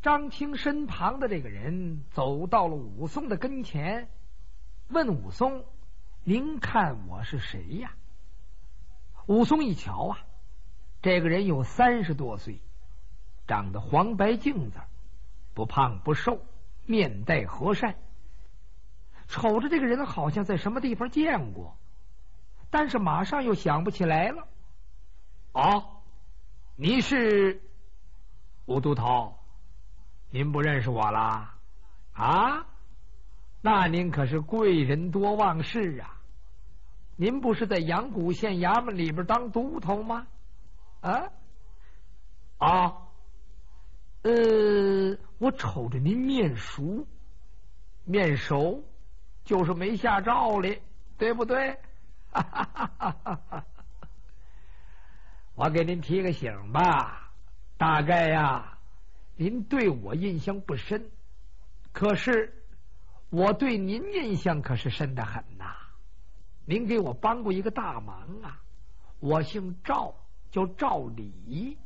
张青身旁的这个人走到了武松的跟前，问武松：“您看我是谁呀？”武松一瞧啊，这个人有30多岁，长得黄白净子，不胖不瘦，面带和善。瞅着这个人好像在什么地方见过，但是马上又想不起来了。哦，你是武都头，您不认识我啦？啊，那您可是贵人多忘事啊！您不是在阳谷县衙门里边当都头吗？啊？我瞅着您面熟，面熟就是没下诏哩，对不对？我给您提个醒吧，大概呀，您对我印象不深，可是我对您印象可是深得很呐。您给我帮过一个大忙啊，我姓赵，叫赵礼。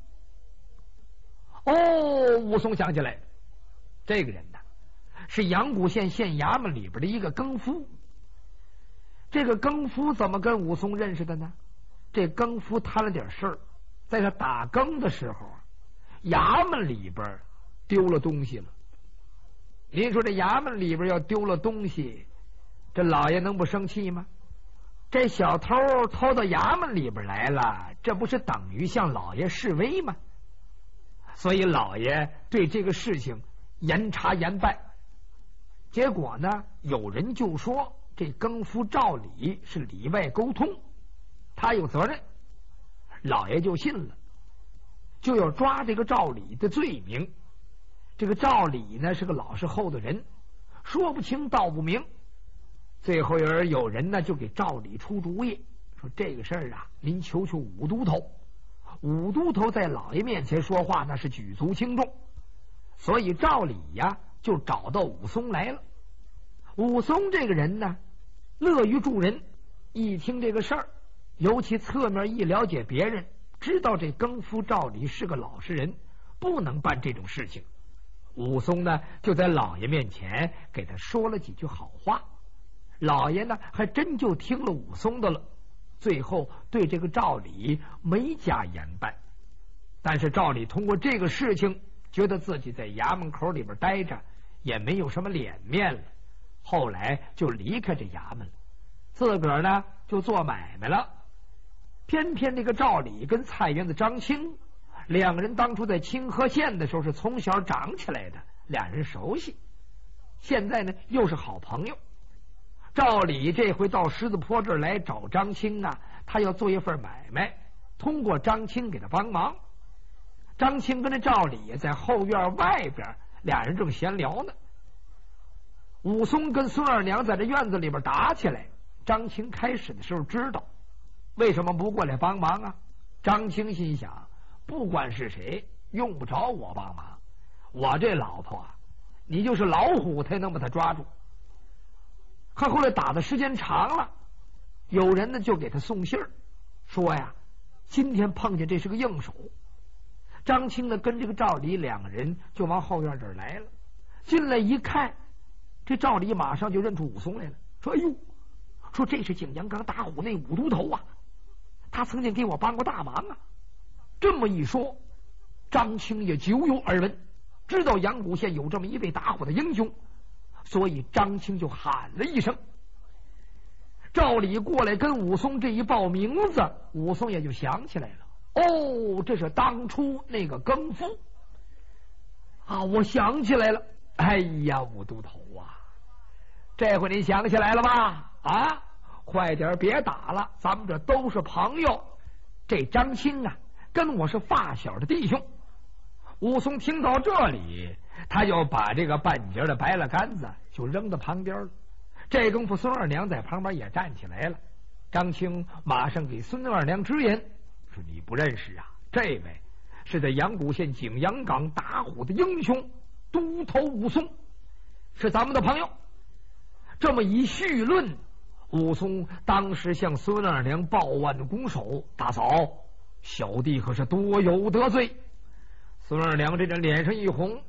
哦，武松想起来了，这个人呢是阳谷县县衙门里边的一个更夫。这个更夫怎么跟武松认识的呢？这更夫摊了点事儿，在他打更的时候，衙门里边丢了东西了。您说这衙门里边要丢了东西，这老爷能不生气吗？这小偷偷到衙门里边来了，这不是等于向老爷示威吗？所以老爷对这个事情严查严办。结果呢，有人就说这更夫赵礼是里外沟通，他有责任。老爷就信了，就要抓这个赵礼的罪名。这个赵礼呢是个老实厚的人，说不清道不明。最后有人呢就给赵礼出主意，说这个事儿啊，您求求武都头。武都头在老爷面前说话那是举足轻重，所以赵礼呀就找到武松来了。武松这个人呢乐于助人，一听这个事儿，尤其侧面一了解别人，知道这更夫赵礼是个老实人，不能办这种事情。武松呢就在老爷面前给他说了几句好话，老爷呢还真就听了武松的了，最后对这个赵礼没加严办。但是赵礼通过这个事情，觉得自己在衙门口里边待着也没有什么脸面了，后来就离开这衙门了，自个儿呢就做买卖了。偏偏这个赵礼跟菜园子张青两个人当初在清河县的时候是从小长起来的，两人熟悉，现在呢又是好朋友。赵礼这回到狮子坡这儿来找张青啊，他要做一份买卖，通过张青给他帮忙。张青跟这赵礼在后院外边，俩人正闲聊呢。武松跟孙二娘在这院子里边打起来，张青开始的时候知道，为什么不过来帮忙啊？张青心想，不管是谁，用不着我帮忙，我这老婆啊，你就是老虎才能把他抓住。可后来打的时间长了，有人呢就给他送信儿，说呀，今天碰见这是个硬手。张青呢跟这个赵礼两个人就往后院这儿来了，进来一看，这赵礼马上就认出武松来了，说：“哎呦，说这是景阳冈打虎那武都头啊，他曾经给我帮过大忙啊。”这么一说，张青也久有耳闻，知道阳谷县有这么一位打虎的英雄，所以张青就喊了一声。赵礼过来跟武松这一报名字，武松也就想起来了，哦，这是当初那个更夫啊！我想起来了，哎呀，武都头啊，这回你想起来了吧？啊，快点别打了，咱们这都是朋友。这张青啊，跟我是发小的弟兄。武松听到这里，他就把这个半截的白了杆子就扔到旁边了。这功夫孙二娘在旁边也站起来了，张青马上给孙二娘直言说：“你不认识啊，这位是在阳谷县景阳冈打虎的英雄都头武松，是咱们的朋友。”这么一叙论，武松当时向孙二娘抱腕拱手：“大嫂，小弟可是多有得罪。”孙二娘这脸上一红，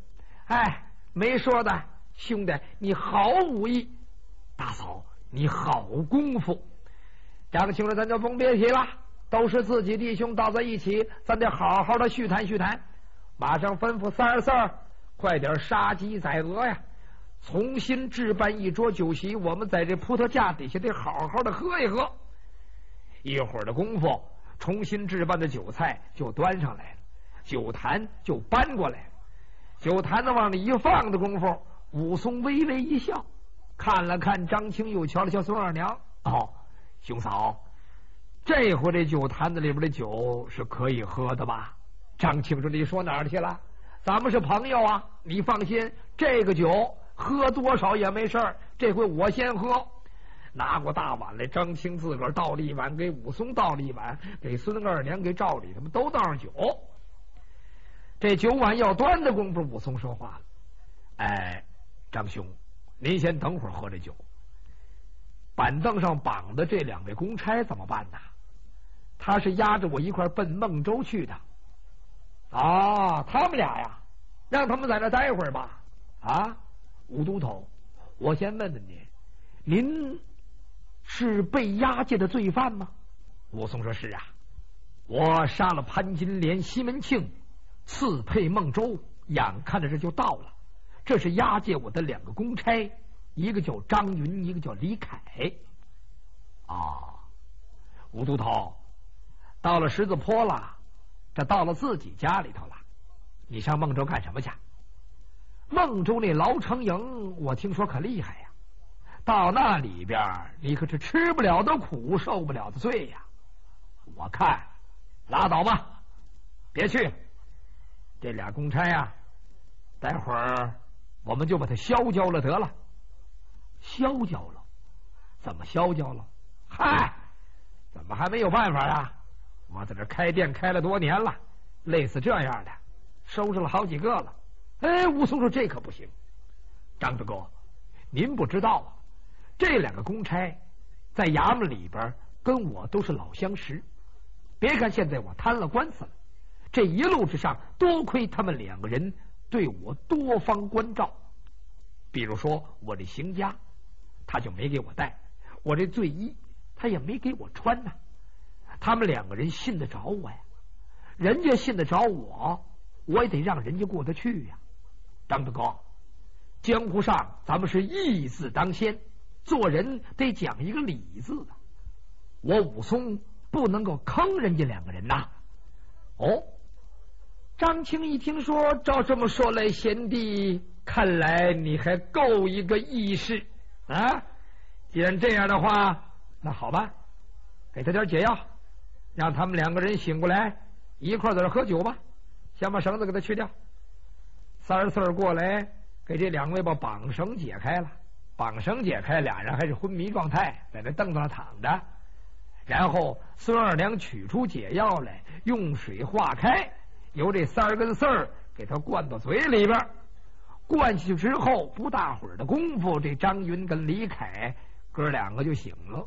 哎，没说的，兄弟，你好武艺，大嫂，你好功夫。张青说：“咱就甭别提了，都是自己弟兄倒在一起，咱得好好的叙谈叙谈。”马上吩咐三儿四儿，快点杀鸡宰鹅呀！重新置办一桌酒席，我们在这葡萄架底下得好好的喝一喝。一会儿的功夫，重新置办的酒菜就端上来了，酒坛就搬过来了。酒坛子往里一放的功夫，武松微微一笑，看了看张青，又瞧了瞧孙二娘。哦，兄嫂，这回这酒坛子里边的酒是可以喝的吧？张青说：“你说哪儿去了？咱们是朋友啊，你放心，这个酒喝多少也没事儿。这回我先喝。”拿过大碗来，张青自个儿倒了一碗，给武松倒了一碗，给孙二娘给赵丽他们都倒上酒。这酒碗要端的功夫，武松说话了：“哎，张兄，您先等会儿喝这酒。板凳上绑的这两位公差怎么办呢？他是押着我一块奔孟州去的。啊，他们俩呀，让他们在那待会儿吧。啊，武都头，我先问问您，您是被押解的罪犯吗？”武松说：“是啊，我杀了潘金莲、西门庆，刺配孟州，眼看着这就到了。这是押解我的两个公差，一个叫张云，一个叫李凯。”啊，武都头，到了十字坡了，这到了自己家里头了。你上孟州干什么去？孟州那牢城营，我听说可厉害呀。到那里边，你可是吃不了的苦，受不了的罪呀。我看拉倒吧，别去。这俩公差呀，待会儿我们就把他消交了得了。消交了？怎么消交了？嗨，怎么还没有办法啊？我在这开店开了多年了，类似这样的收拾了好几个了。哎，武松说：“这可不行，张大哥，您不知道啊，这两个公差在衙门里边跟我都是老相识。别看现在我摊了官司了，这一路之上多亏他们两个人对我多方关照。比如说我这行家，他就没给我带；我这罪衣，他也没给我穿呐。他们两个人信得着我呀，人家信得着我，我也得让人家过得去呀。张大哥，江湖上咱们是义字当先，做人得讲一个理字的。我武松不能够坑人家两个人呐。”哦，张青一听说，照这么说来，贤弟，看来你还够一个义士啊！既然这样的话，那好吧，给他点解药，让他们两个人醒过来，一块在这喝酒吧。先把绳子给他去掉。三儿四儿过来，给这两位把绑绳解开了。绑绳解开，俩人还是昏迷状态，在那凳子上躺着。然后孙二娘取出解药来，用水化开，由这三儿跟四儿给他灌到嘴里边。灌下去之后，不大会儿的功夫，这张云跟李凯哥两个就醒了。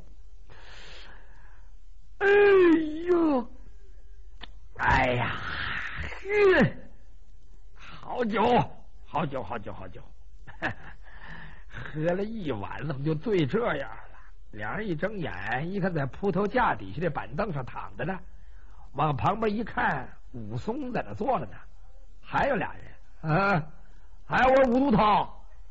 哎呦，哎呀，好酒，好酒，好酒，好酒！喝了一晚，怎么就醉这样了？两人一睁眼，一看在铺头架底下这板凳上躺着呢，往旁边一看，武松在那坐着呢，还有俩人。还有我武都头，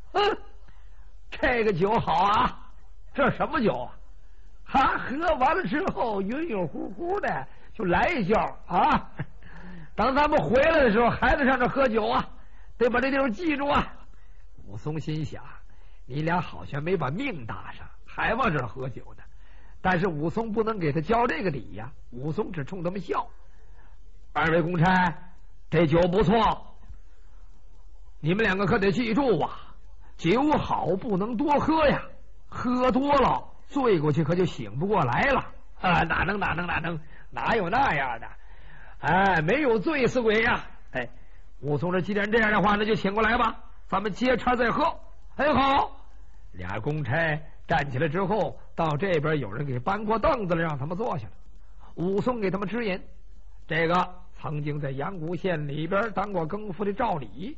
这个酒好啊！这什么酒啊？喝完了之后，晕晕乎乎的，就来一觉啊！等咱们回来的时候，还得上这喝酒啊，得把这地方记住啊！武松心想，你俩好像没把命搭上，还往这儿喝酒呢。但是武松不能给他交这个底呀，武松只冲他们笑。二位公差，这酒不错，你们两个可得记住啊，酒好不能多喝呀，喝多了醉过去可就醒不过来了啊！哪能，哪有那样的？哎，没有醉死鬼呀！哎，武松说：“既然这样的话，那就醒过来吧，咱们接茬再喝。”哎，好，俩公差站起来之后，到这边有人给搬过凳子来，让他们坐下了。武松给他们支引，这个曾经在阳谷县里边当过更夫的赵礼，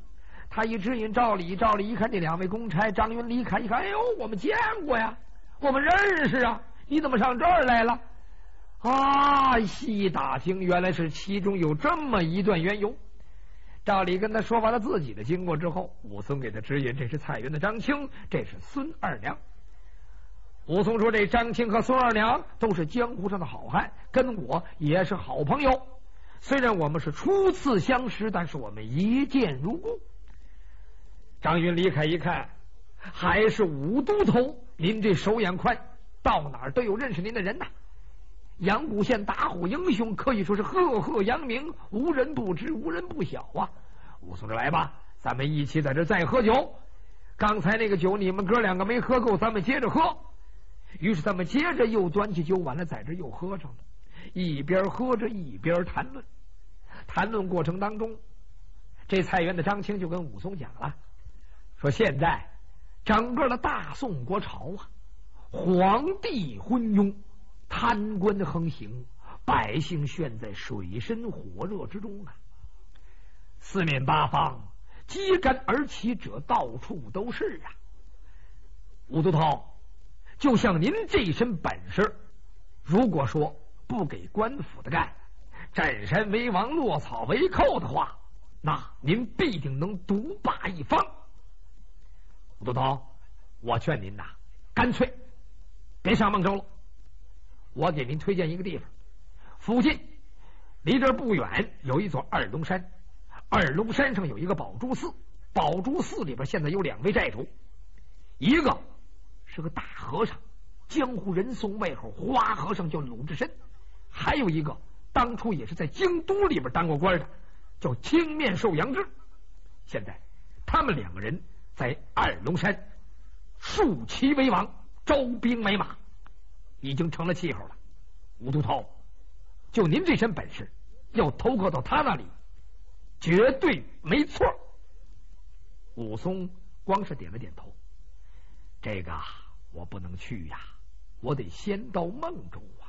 他一指引赵礼，赵礼一看这两位公差，张云离开一看，哎呦，我们见过呀，我们认识啊，你怎么上这儿来了？啊！细打听，原来是其中有这么一段缘由。赵礼跟他说完了自己的经过之后，武松给他指引，这是菜园的张青，这是孙二娘。武松说，这张青和孙二娘都是江湖上的好汉，跟我也是好朋友。虽然我们是初次相识，但是我们一见如故。张云离开一看，还是武都头，您这手眼快，到哪儿都有认识您的人呐。阳谷县打虎英雄，可以说是赫赫扬名，无人不知，无人不晓啊。武松说，来吧，咱们一起在这再喝酒。刚才那个酒你们哥两个没喝够，咱们接着喝。于是他们接着又端起酒碗来，在这又喝上了，一边喝着一边谈论。谈论过程当中，这菜园的张青就跟武松讲了，说现在整个的大宋国朝啊，皇帝昏庸，贪官横行，百姓陷在水深火热之中啊！四面八方揭竿而起者到处都是啊！武都头，就像您这身本事，如果说不给官府的干，占山为王，落草为寇的话，那您必定能独霸一方。武都头，我劝您呐，干脆别上孟州了。我给您推荐一个地方，附近离这儿不远有一座二龙山，二龙山上有一个宝珠寺，宝珠寺里边现在有两位寨主，一个是个大和尚，江湖人送外号花和尚，叫鲁智深；还有一个当初也是在京都里边当过官的，叫青面兽杨志。现在他们两个人在二龙山竖旗为王，招兵买马，已经成了气候了。武都头，就您这身本事，要投靠到他那里，绝对没错。武松光是点了点头，这个我不能去呀，我得先到孟州啊。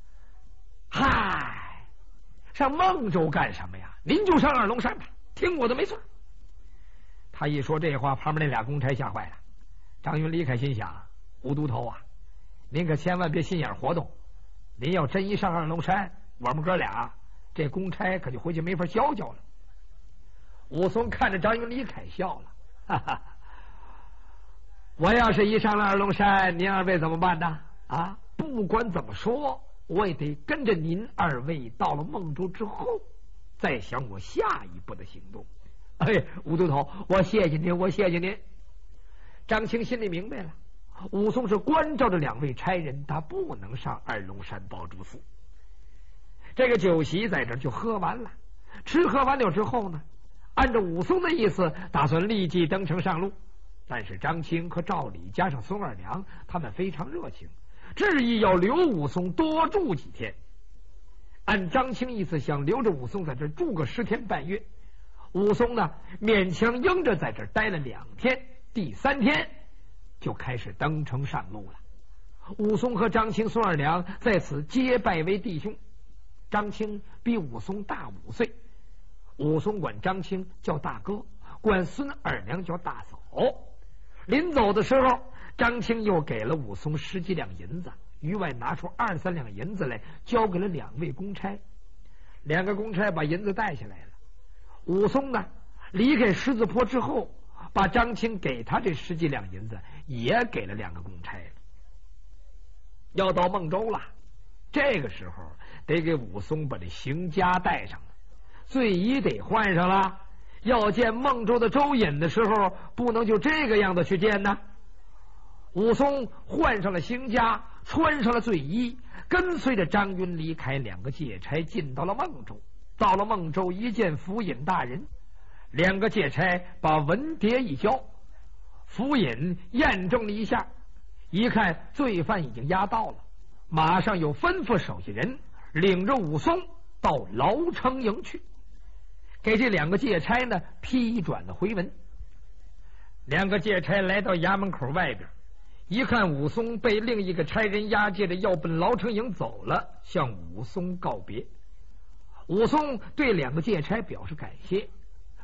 嗨，上孟州干什么呀？您就上二龙山吧，听我的没错。他一说这话，旁边那俩公差吓坏了。张云离开心想，武都头啊，您可千万别心眼活动，您要真一上二龙山，我们哥俩这公差可就回去没法教教了。武松看着张云离开笑了，哈哈，我要是一上了二龙山，您二位怎么办呢？啊，不管怎么说，我也得跟着您二位到了孟州之后，再想我下一步的行动。哎，武都头，我谢谢您，我谢谢您。张青心里明白了，武松是关照着两位差人，他不能上二龙山宝珠寺。这个酒席在这儿就喝完了，吃喝完了之后呢，按照武松的意思，打算立即登城上路。但是张青和赵礼加上孙二娘，他们非常热情，执意要留武松多住几天。按张青意思，想留着武松在这儿住个10天半月。武松呢，勉强应着在这儿待了2天，第3天就开始登城上路了。武松和张青、孙二娘在此结拜为弟兄。张青比武松大5岁，武松管张青叫大哥，管孙二娘叫大嫂。临走的时候，张青又给了武松10几两银子，余外拿出2、3两银子来，交给了2位公差。2个公差把银子带下来了。武松呢，离开狮子坡之后，把张青给他这10几两银子也给了2个公差了。要到孟州了，这个时候得给武松把这行枷带上了，罪衣得换上了。要见孟州的周隐的时候，不能就这个样子去见呢。武松换上了行枷，穿上了罪衣，跟随着张云离开2个借差，进到了孟州。到了孟州，一见府尹大人，2个借差把文牒一交，府尹验证了一下，一看罪犯已经押到了，马上又吩咐手下人领着武松到牢城营去，给这2个借差呢批转了回文。2个借差来到衙门口外边，一看武松被另一个差人押解着要奔牢城营走了，向武松告别。武松对2个借差表示感谢，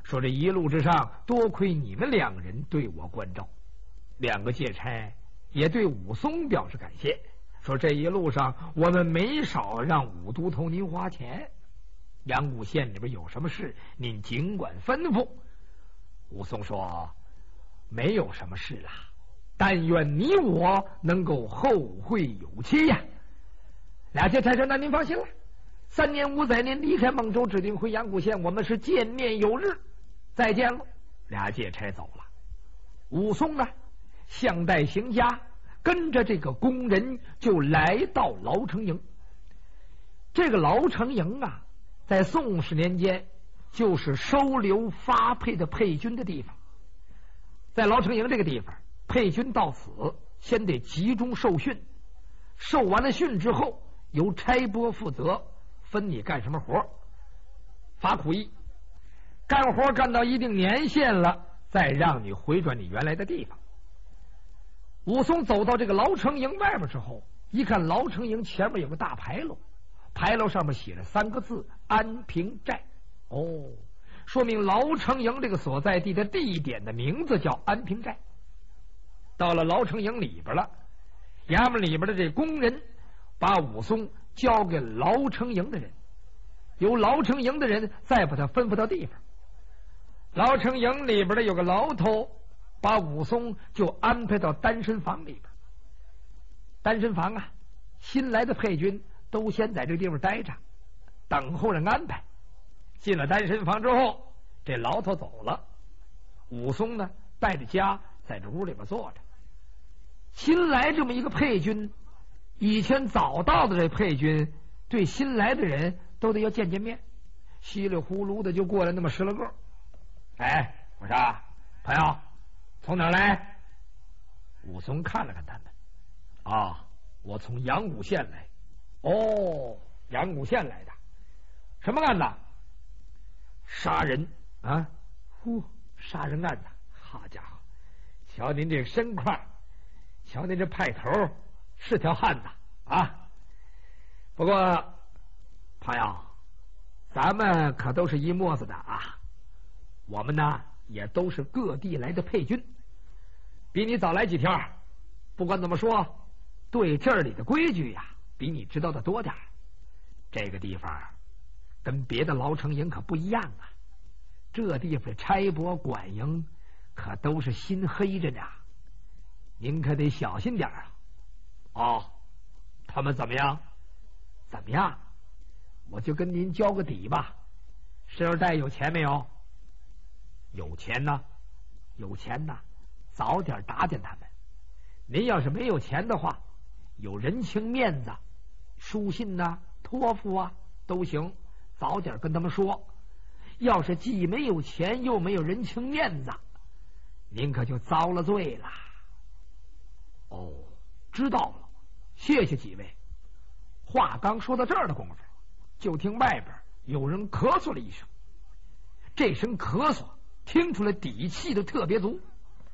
说这一路之上，多亏你们两人对我关照。两个借差也对武松表示感谢，说这一路上我们没少让武都头您花钱。阳谷县里边有什么事，您尽管吩咐。武松说：“没有什么事啦，但愿你我能够后会有期呀。”俩借差说：“那您放心了，3年5载您离开孟州，指定回阳谷县，我们是见面有日，再见了。”俩借差走了。武松呢，项带行家，跟着这个工人就来到牢城营。这个牢城营啊，在宋氏年间就是收留发配的配军的地方。在牢城营这个地方，配军到此先得集中受训，受完了训之后，由差拨负责，分你干什么活，发苦役，干活干到一定年限了，再让你回转你原来的地方。武松走到这个牢城营外边之后，一看牢城营前面有个大牌楼，牌楼上面写着3个字：安平寨。哦，说明牢城营这个所在地的地点的名字叫安平寨。到了牢城营里边了，衙门里边的这工人把武松交给牢城营的人，由牢城营的人再把他吩咐到地方。牢城营里边的有个牢头，把武松就安排到单身房里边。单身房啊，新来的配军都先在这个地方待着，等候人安排。进了单身房之后，这牢头走了，武松呢带着家在这屋里边坐着。新来这么一个配军，以前早到的这配军对新来的人都得要见见面，稀里呼噜的就过来那么10来个。哎，我说朋友从哪儿来？武松看了看他们，啊，我从阳谷县来。哦，阳谷县来的，什么案子？杀人啊！杀人案子，好家伙，瞧您这个身块，瞧您这派头，是条汉子啊。不过朋友，咱们可都是一窝子的啊，我们呢也都是各地来的配军，比你早来几天。不管怎么说，对这里的规矩呀，比你知道的多点。这个地方跟别的牢城营可不一样啊，这地方的差拨管营可都是心黑着呢，您可得小心点啊。哦，他们怎么样？怎么样？我就跟您交个底吧。身上带有钱没有？有钱呢，有钱呢，早点打点他们。您要是没有钱的话，有人情面子，书信呐、托付啊都行，早点跟他们说。要是既没有钱又没有人情面子，您可就遭了罪了。哦，知道了，谢谢几位。话刚说到这儿的功夫，就听外边有人咳嗽了一声，这声咳嗽听出来底气都特别足。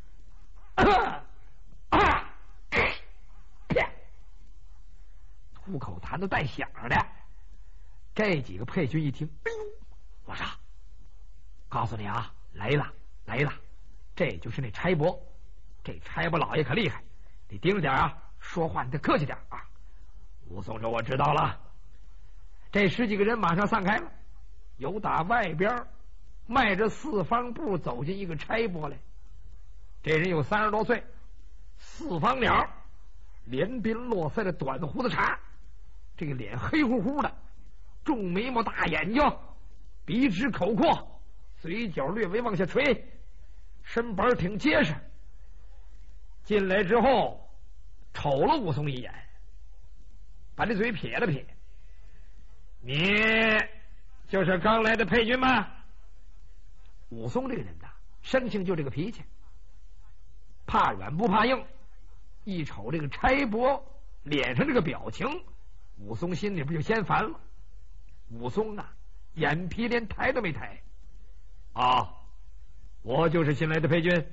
吐口痰都带响的。这几个配军一听，哎呦，我说告诉你啊，来了来了，这就是那差拨，这差拨老爷可厉害，你盯着点啊，说话你得客气点啊。武松说我知道了。这10几个人马上散开了，由打外边迈着4方步走进一个差拨来。这人有30多岁，4方脸，连鬓络腮的短胡子茬，这个脸黑乎乎的，重眉毛大眼睛，鼻直口阔，嘴角略微往下垂，身板挺结实。进来之后瞅了武松一眼，把这嘴撇了撇，你就是刚来的配军吗？武松这个人呐，生性就这个脾气，怕软不怕硬。一瞅这个差拨脸上这个表情，武松心里边就先烦了。武松啊，眼皮连抬都没抬。啊，我就是新来的配军，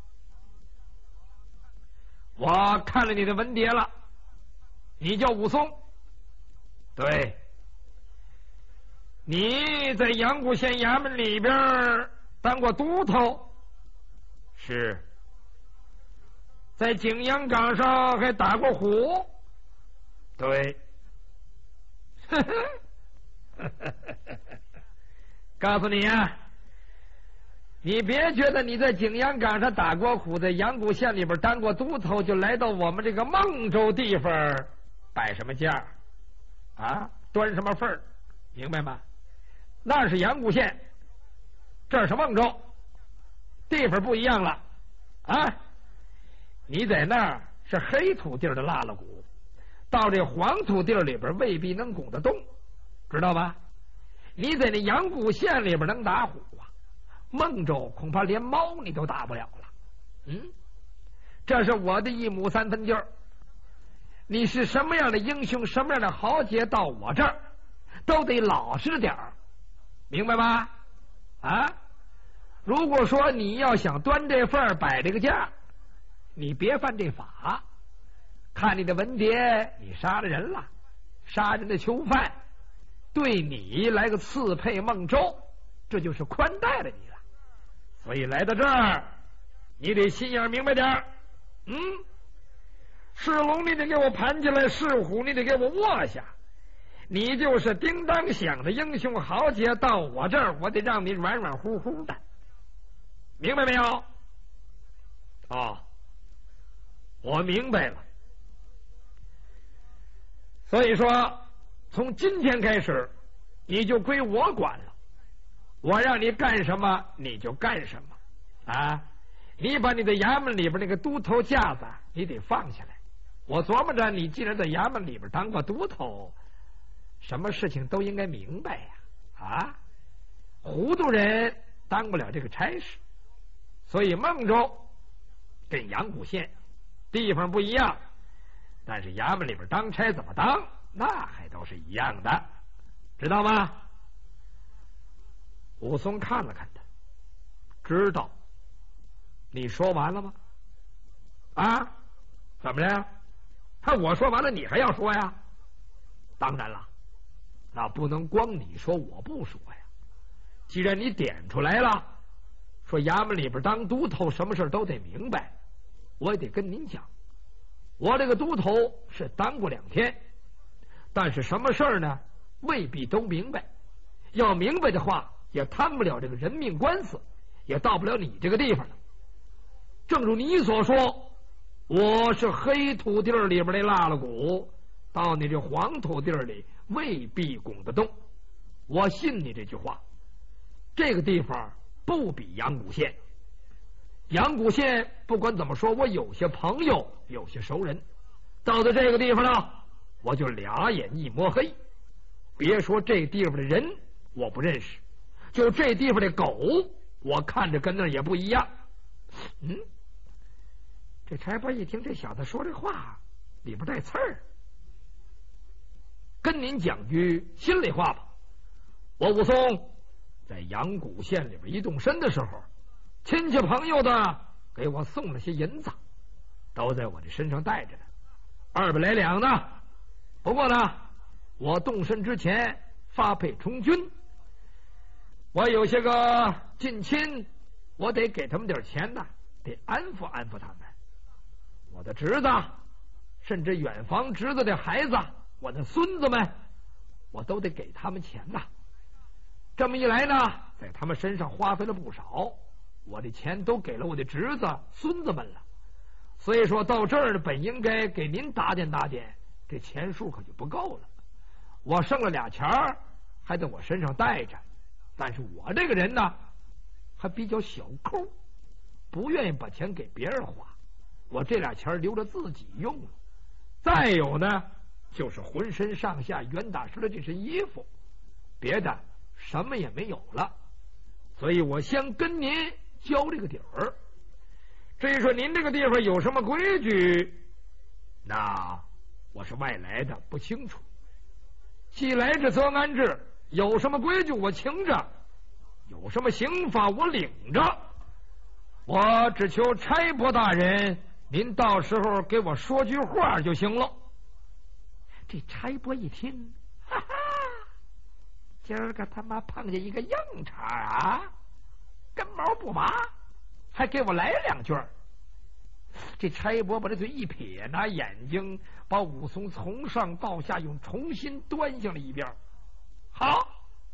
我看了你的文牒了，你叫武松。对，你在阳谷县衙门里边当过都头？是。在景阳冈上还打过虎？对。告诉你啊，你别觉得你在景阳冈上打过虎，在阳谷县里边当过都头，就来到我们这个孟州地方摆什么架啊，端什么份儿，明白吗？那是阳谷县，这是孟州，地方不一样了啊！你在那儿是黑土地的拉拉鼓，到这黄土地里边未必能拱得动，知道吧？你在那阳谷县里边能打虎啊，孟州恐怕连猫你都打不了了。这是我的一亩三分地儿，你是什么样的英雄，什么样的豪杰，到我这儿都得老实点儿，明白吧？啊，如果说你要想端这份儿摆这个架，你别犯这法。看你的文牒，你杀了人了，杀人的囚犯，对你来个赐配孟州，这就是宽待了你了。所以来到这儿，你得心眼明白点儿。是龙你得给我盘起来，是虎你得给我卧下。你就是叮当响的英雄豪杰，到我这儿我得让你软软乎乎的，明白没有？哦，我明白了。所以说从今天开始你就归我管了，我让你干什么你就干什么啊！你把你的衙门里边那个都头架子你得放下来。我琢磨着你既然在衙门里边当过都头，什么事情都应该明白呀！啊，糊涂人当不了这个差事。所以孟州跟阳谷县地方不一样，但是衙门里边当差怎么当，那还都是一样的，知道吗？武松看了看他，知道。你说完了吗？啊，怎么了？我说完了，你还要说呀？当然了，那不能光你说我不说呀。既然你点出来了，说衙门里边当都头什么事都得明白，我也得跟您讲，我这个都头是当过2天，但是什么事呢未必都明白，要明白的话也摊不了这个人命官司，也到不了你这个地方了。正如你所说，我是黑土地里边的拉拉鼓，到你这黄土地里未必拱得动，我信你这句话。这个地方不比阳谷县，阳谷县不管怎么说，我有些朋友，有些熟人，到了这个地方呢，我就俩眼一摸黑。别说这地方的人我不认识，就这地方的狗我看着跟那也不一样。这差拨一听这小子说这话里边带刺儿，跟您讲句心里话吧，我武松在阳谷县里边一动身的时候，亲戚朋友的给我送了些银子，都在我这身上带着呢，200来两呢。不过呢，我动身之前发配充军，我有些个近亲，我得给他们点钱呢，得安抚安抚他们。我的侄子，甚至远房侄子的孩子，我的孙子们，我都得给他们钱呐。这么一来呢，在他们身上花费了不少，我的钱都给了我的侄子孙子们了。所以说到这儿本应该给您打点打点，这钱数可就不够了。我剩了俩钱儿还在我身上带着，但是我这个人呢还比较小抠，不愿意把钱给别人花，我这俩钱留着自己用了。再有呢，就是浑身上下袁大师的这身衣服，别的什么也没有了。所以我先跟您交这个底儿。至于说您这个地方有什么规矩，那我是外来的，不清楚。既来之则安之，有什么规矩我请着，有什么刑法我领着。我只求差拨大人，您到时候给我说句话就行了。这差拨一听，哈哈，今儿个他妈碰见一个硬茬啊！ 根毛不拔，还给我来2句。这差伯把这嘴一撇，拿眼睛把武松从上到下又重新端详了一遍。好，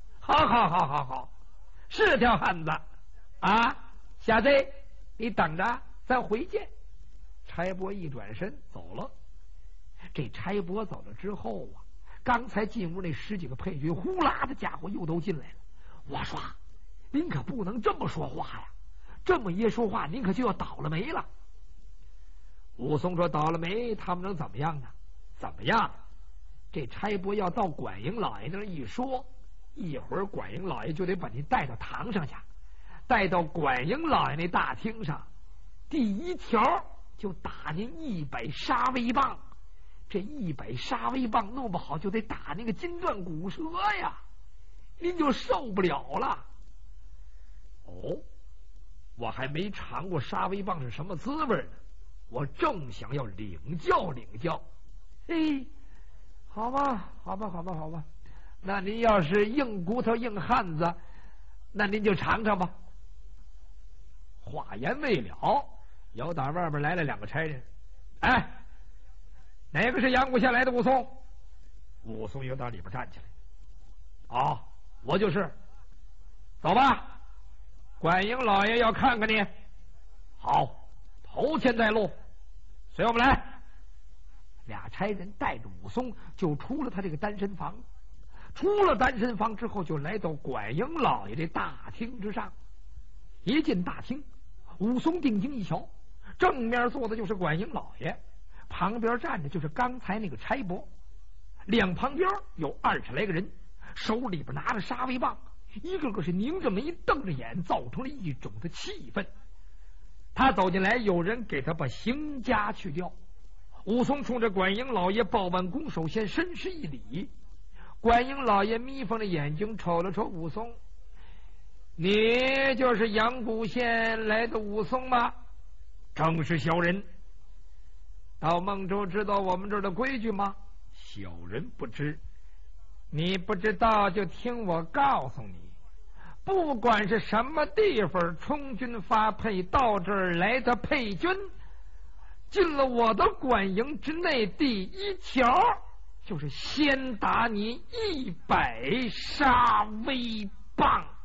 是条汉子啊！小子，你等着，咱回见。差伯一转身走了。这差伯走了之后啊，刚才进屋那10几个配军，呼啦的家伙又都进来了。我说，您可不能这么说话呀！这么一说话，您可就要倒了霉了。武松说：“倒了霉，他们能怎么样呢？怎么样？这差伯要到管营老爷那儿一说，一会儿管营老爷就得把你带到堂上去，带到管营老爷那大厅上，第一条就打您100杀威棒。这100杀威棒弄不好就得打那个筋断骨折呀，您就受不了了。”哦，我还没尝过杀威棒是什么滋味呢，我正想要领教领教。好吧，那您要是硬骨头硬汉子，那您就尝尝吧。话言未了，由打外边来了2个差人。哎，哪个是阳谷县来的武松？武松又到里边站起来。我就是。走吧，管营老爷要看看你。好，头前带路，随我们来。俩差人带着武松就出了他这个单身房。出了单身房之后，就来到管营老爷的大厅之上。一进大厅，武松定睛一瞧，正面坐的就是管营老爷，旁边站着就是刚才那个差伯，两旁边有20来个人，手里边拿着杀威棒，一个个是拧着眉瞪着眼，造成了一种的气氛。他走进来，有人给他把刑枷去掉。武松冲着管营老爷报完功，首先深施一礼。管营老爷眯缝着眼睛瞅了瞅武松：“你就是阳谷县来的武松吗？”“正是小人。”“到孟州知道我们这儿的规矩吗？”“小人不知。”“你不知道就听我告诉你，不管是什么地方充军发配到这儿来的配军，进了我的管营之内，第一条就是先打你100杀威棒。”